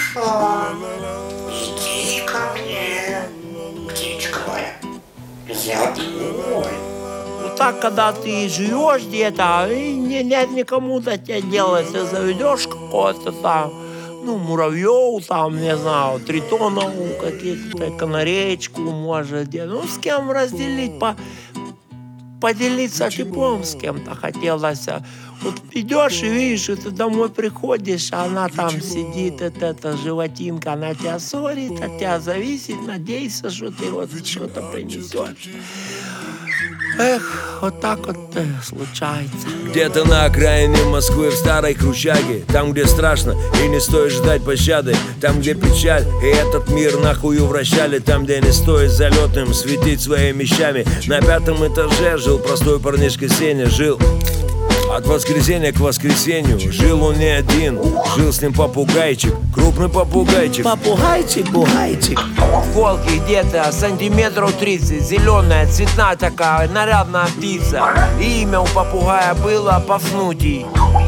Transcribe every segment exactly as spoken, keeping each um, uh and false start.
Хорошо. Иди ко мне, птичка моя. Я твой. Вот так, когда ты живешь где-то, и не, нет никому до тебя дела, ты заведешь какого-то там, ну, муравьев, там, не знаю, тритонов, каких-то канареечку, может, где, ну, с кем разделить, по, поделиться теплом с кем-то хотелось. Вот идешь и видишь, и ты домой приходишь, а она там сидит, это, это животинка, она тебя ссорит, от тебя зависит, надейся, что ты вот что-то принесешь. Эх, вот так вот э, случается. Где-то на окраине Москвы, в старой Кручаге, там, где страшно и не стоит ждать пощады, там, где печаль и этот мир нахую вращали, там, где не стоит залетным светить своими вещами. На пятом этаже жил простой парнишка Сеня, жил от воскресенья к воскресенью. Жил он не один, жил с ним попугайчик, крупный попугайчик. Попугайчик, бугайчик. Волки где-то сантиметров тридцать, зеленая, цветная такая, нарядная птица. И имя у попугая было Пафнутий.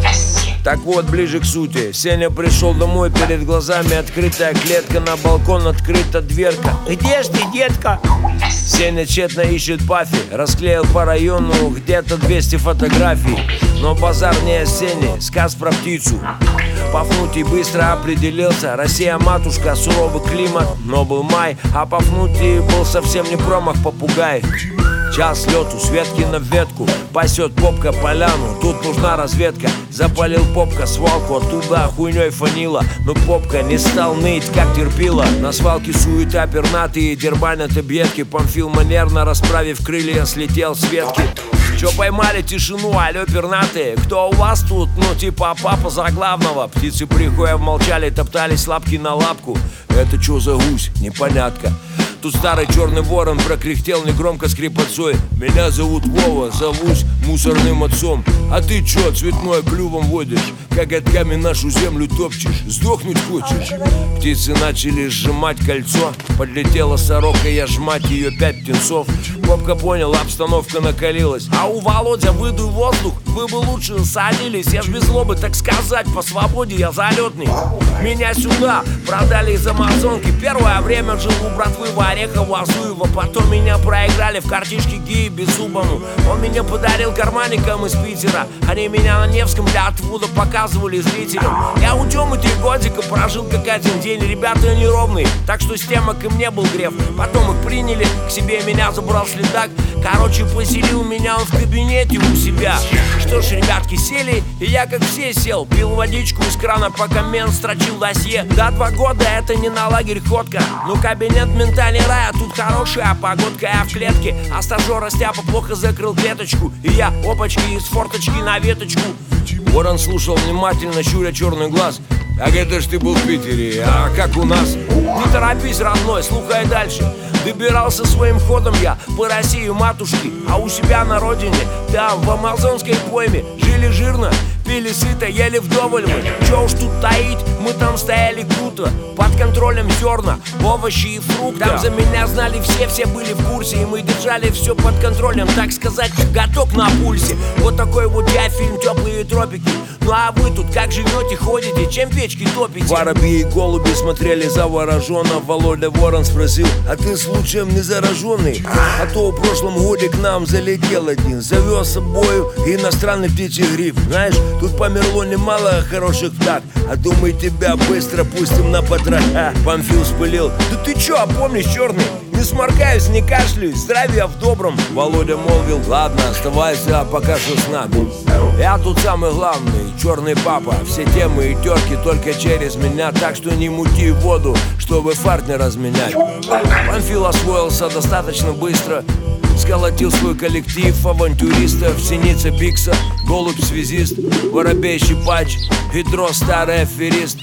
Так вот, ближе к сути. Сеня пришел домой, перед глазами открытая клетка, на балкон открыта дверка. Где ж ты, детка? Сеня тщетно ищет Пафи, расклеил по району где-то двести фотографий. Но базар не осенний, сказ про птицу. Пафнутий быстро определился, Россия матушка, суровый климат, но был май, а Пафнутий был совсем не промах, попугай. Час лету, с ветки на ветку, пасет попка поляну, тут нужна разведка. Запалил попка свалку, оттуда хуйней фанила, но попка не стал ныть, как терпила. На свалке суета пернатые, дербанят объедки. Памфил манерно, расправив крылья, слетел с ветки. Чё поймали тишину, алё пернатые? Кто у вас тут? Ну типа папа заглавного. Птицы прихуя молчали, топтались лапки на лапку. Это чё за гусь? Непонятка. Тут старый черный ворон прокряхтел негромко скрипотцой. Меня зовут Вова, зовусь мусорным отцом. А ты чё, цветной клювом водишь? Коготками нашу землю топчешь, сдохнуть хочешь? Птицы начали сжимать кольцо. Подлетела сорока, я жмать ее пять птенцов. Попка понял, обстановка накалилась. А у Володя выдуй воздух, вы бы лучше садились. Я ж без злобы, так сказать, по свободе я залетный. Меня сюда продали из Амазонки. Первое время жил у братвы Орехова, Азуева. Потом меня проиграли в картишке геи Беззубому. Он меня подарил карманникам из Питера. Они меня на Невском для отвода показывали зрителям. Я у Тёмы три годика прожил как один день. Ребята неровные, так что с темок им не был греф. Потом их приняли, к себе меня забрал следак. Короче, поселил меня он в кабинете у себя. Что ж, ребятки сели, и я как все сел. Пил водичку из крана, пока мент строчил досье. Да, два года это не на лагерь ходка. Ну, кабинет мента не рай, а тут хорошая погодка. Я в клетке, а стажера Стяпа плохо закрыл клеточку. И я, опачки, из форточки на веточку. Ворон слушал внимательно, щуря черный глаз. Так это ж ты был в Питере, а как у нас? Не торопись, родной, слухай дальше. Добирался своим ходом я по России матушки, а у себя на родине, там, в амазонской пойме, жили жирно, пили сыто, ели вдоволь мы. Чё уж тут таить, мы там стояли круто, под контролем зерна, овощи и фрукты. Там за меня знали все, все были в курсе, и мы держали все под контролем, так сказать, готок на пульсе. Вот такой вот я фильм «Теплые тропики». Ну а вы тут как живете, ходите, чем печки топите? Воробьи и голуби смотрели завороженно. Володя Ворон спросил: а ты случаем не зараженный? А то в прошлом годе к нам залетел один, завез с собою иностранный птичий грипп. Знаешь, тут померло немало хороших птах, а думай, тебя быстро пустим на потрах. Памфил вспылил: да ты чё, опомнись, черный? Не сморкаюсь, не кашляюсь, здравия в добром. Володя молвил: ладно, оставайся, пока что с нами. Я тут самый главный, черный папа. Все темы и терки только через меня, так что не мути воду, чтобы фарт не разменять. Памфил освоился достаточно быстро, сколотил свой коллектив авантюристов. Синица Бикса, голубь-связист, воробей-щипач, гидро старый аферист.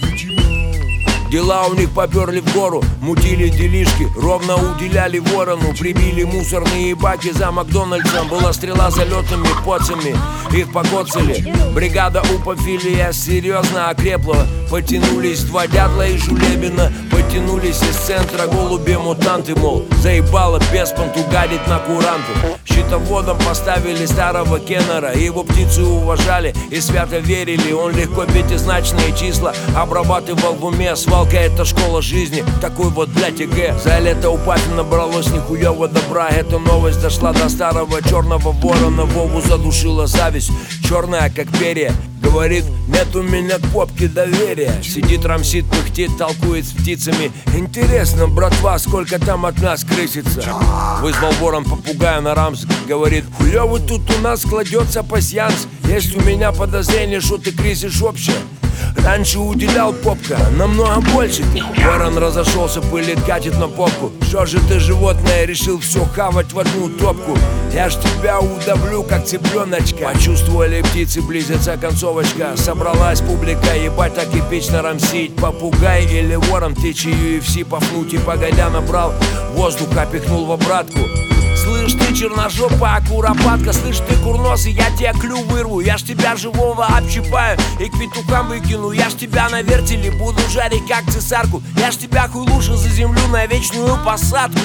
Дела у них поперли в гору, мутили делишки, ровно уделяли ворону. Прибили мусорные баки за Макдональдсом, была стрела залетными поцами, их покоцали. Бригада у Памфилия серьезно окрепла, Потянулись два дятла и жулебина, потянулись из центра голуби-мутанты, мол, заебало без понту гадить на куранты. Щитоводом поставили старого Кеннера, его птицы уважали и свято верили. Он легко пятизначные числа обрабатывал в уме. Свалка — это школа жизни, такой вот, блядь, ЕГЭ. За лето у папы набралось нихуево добра. Эта новость дошла до старого черного ворона. Вову задушила зависть, черная как перья. Говорит, нет у меня к попке доверия. Сидит, рамсит, пыхтит, толкует с птицами. Интересно, братва, сколько там от нас крысится. Вызвал ворон попугая на рамс. Говорит, хуёвый тут у нас кладется пасьянс. Есть у меня подозрение, что ты крысишь вообще. Раньше уделял попка намного больше. Ворон разошелся, пылит, катит на попку. Что же ты, животное, решил все хавать в одну топку? Я ж тебя удавлю, как цыпленочка. Почувствовали птицы, близится концовочка. Собралась публика, ебать, так эпично рамсить. Попугай или ворон, птичий ю эф си пафнуть. И погодя набрал воздуха, пихнул в обратку. Слышь ты, черножопая куропатка, слышь ты, курносый, я тебе клюв вырву. Я ж тебя живого общипаю и к петухам выкину. Я ж тебя на вертеле буду жарить, как цесарку. Я ж тебя хуй лучше заземлю на вечную посадку.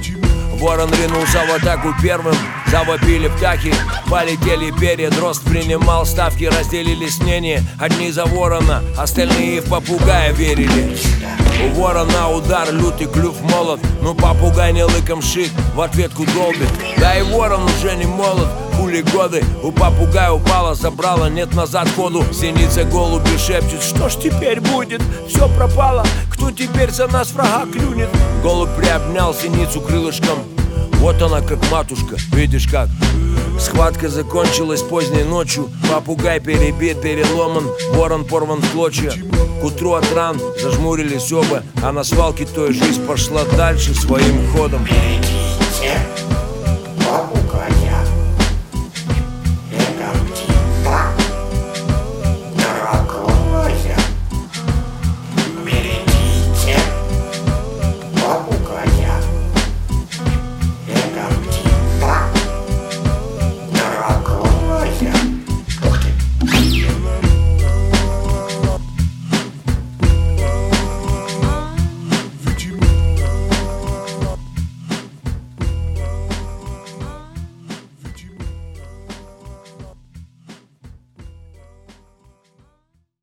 Ворон ринулся в атаку первым, завопили птахи, полетели перья. Дрозд принимал ставки, разделились мнения. Одни за ворона, остальные в попугая верили. У ворона удар, лютый клюв молот. Ну попугай не лыком шит, в ответку долбит. Да и ворон уже не молод, хули годы. У попугая упала, забрала, нет назад ходу. Синица голуби шепчет, что ж теперь будет? Все пропало, кто теперь за нас врага клюнет? Голубь приобнял синицу крылышком. Вот она как матушка, видишь как. Схватка закончилась поздней ночью. Попугай перебит, переломан, ворон порван в клочья. К утру от ран зажмурились оба, а на свалке той жизнь пошла дальше своим ходом. Берегите